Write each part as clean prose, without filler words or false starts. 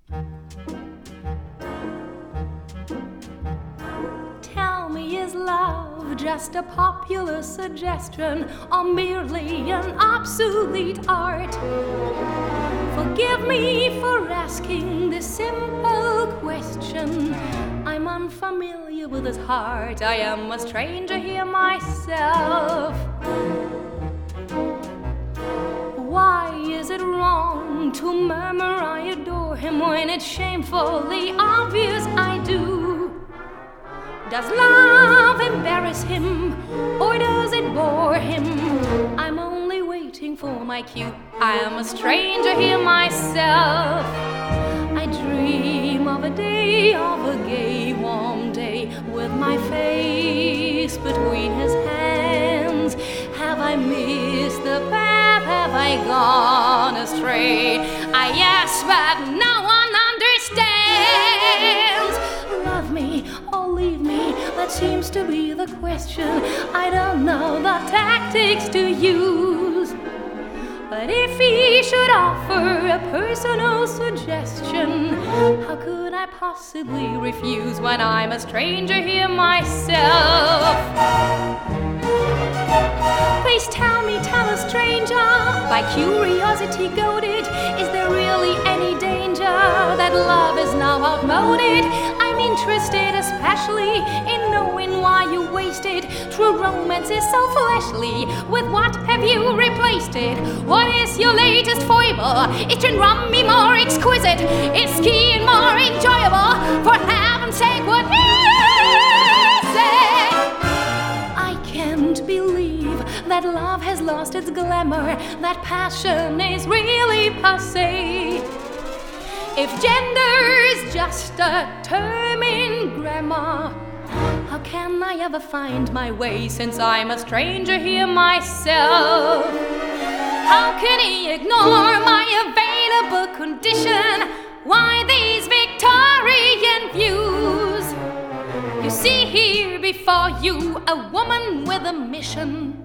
Tell me, is love just a popular suggestion or merely an obsolete art? Forgive me for asking this simple question. I'm unfamiliar with his heart. I am a stranger here myself. Why is it wrong to murmur I adore him when it's shamefully obvious I do? Does love embarrass him or does it bore him? I'm only waiting for my cue. I am a stranger here myself. I dream of a day, of a gay warm day, with my face between his hands. Have I missed the path? Have I gone astray? Yes, but no one understands. Love me or leave me, that seems to be the question. I don't know the tactics to use. But if he should offer a personal suggestion, how could I possibly refuse when I'm a stranger here myself? Please tell me, tell a stranger, by curiosity goaded, is there really any danger that love is now outmoded? I'm interested especially in knowing why you wasted. True romance is so fleshly. With what have you replaced it? What is your latest foible? It can run me more exquisite. It's skiing more enjoyable. For heaven's sake, what is it? I can't believe that love has lost its glamour, that passion is really passé. If gender's just a term in grammar, how can I ever find my way since I'm a stranger here myself? How can he ignore my available condition? Why these Victorian views? You see here before you a woman with a mission.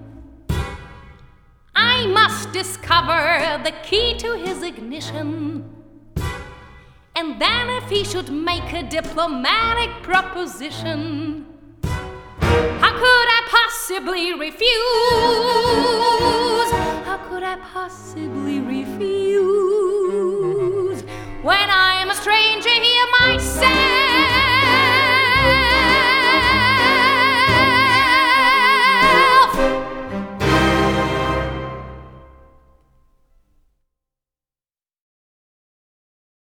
I must discover the key to his ignition. And then if he should make a diplomatic proposition, how could I possibly refuse? How could I possibly refuse?